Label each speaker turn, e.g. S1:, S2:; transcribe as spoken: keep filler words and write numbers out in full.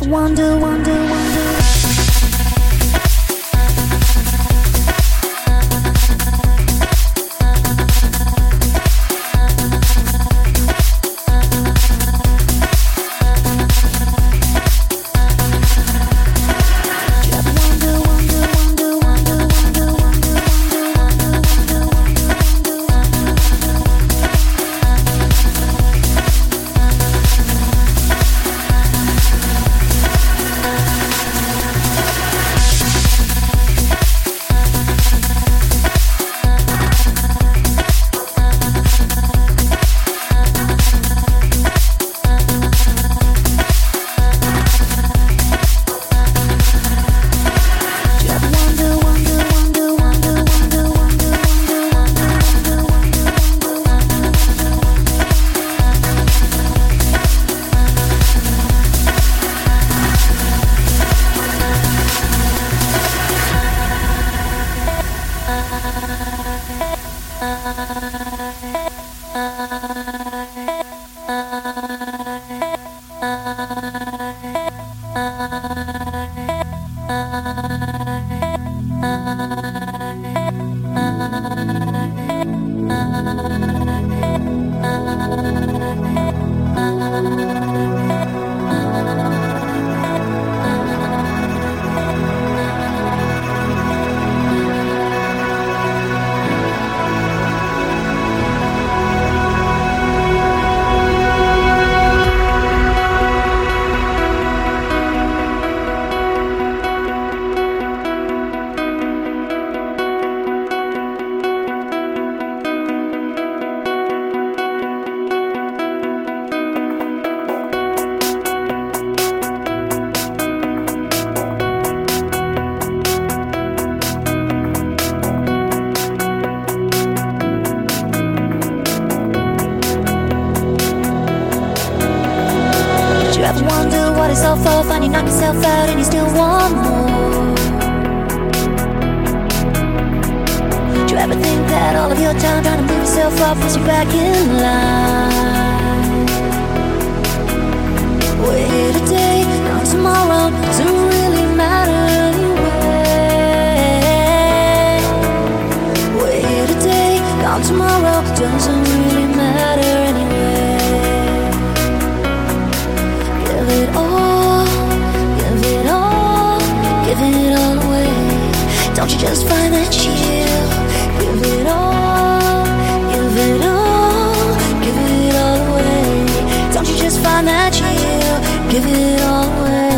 S1: wonder, wonder, wonder.
S2: You wonder what it's all for, find you knock yourself out and you still want more. Do you ever think that all of your time trying to move yourself up puts you back in line? We're here today, gone tomorrow, doesn't really matter anyway. We're here today, gone tomorrow, doesn't really matter anyway. Give it all, give it all, give it all away. Don't you just find that chill? Give it all, give it all, give it all away. Don't you just find that chill? Give it all away.